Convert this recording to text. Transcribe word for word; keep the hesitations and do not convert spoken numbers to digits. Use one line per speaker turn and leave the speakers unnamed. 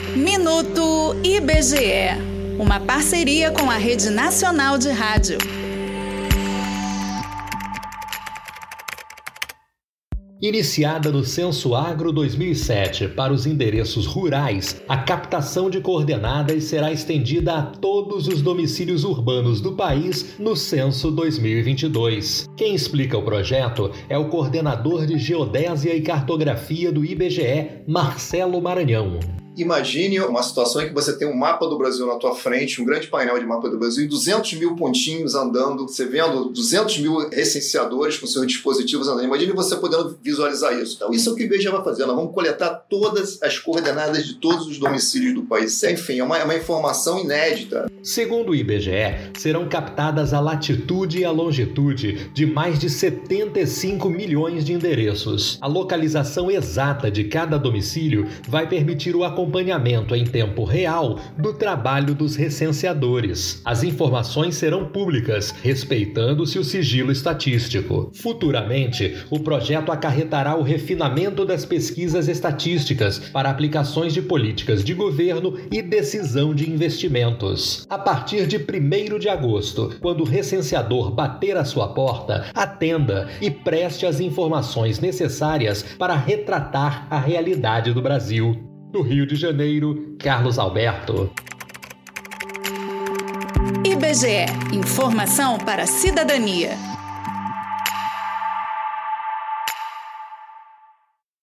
Minuto I B G E, uma parceria com a Rede Nacional de Rádio.
Iniciada no Censo Agro dois mil e sete para os endereços rurais, a captação de coordenadas será estendida a todos os domicílios urbanos do país no Censo dois mil e vinte e dois. Quem explica o projeto é o coordenador de Geodésia e Cartografia do I B G E, Marcelo Maranhão.
Imagine uma situação em que você tem um mapa do Brasil na tua frente, um grande painel de mapa do Brasil, e duzentos mil pontinhos andando, você vendo duzentos mil recenseadores com seus dispositivos andando. Imagine você podendo visualizar isso. Então, isso é o que o I B G E vai fazer. Nós vamos coletar todas as coordenadas de todos os domicílios do país. Enfim, é uma, é uma informação inédita.
Segundo o I B G E, serão captadas a latitude e a longitude de mais de setenta e cinco milhões de endereços. A localização exata de cada domicílio vai permitir o acompanhamento acompanhamento em tempo real do trabalho dos recenseadores. As informações serão públicas, respeitando-se o sigilo estatístico. Futuramente, o projeto acarretará o refinamento das pesquisas estatísticas para aplicações de políticas de governo e decisão de investimentos. A partir de primeiro de agosto, quando o recenseador bater à sua porta, atenda e preste as informações necessárias para retratar a realidade do Brasil. Do Rio de Janeiro, Carlos Alberto.
I B G E. Informação para a cidadania.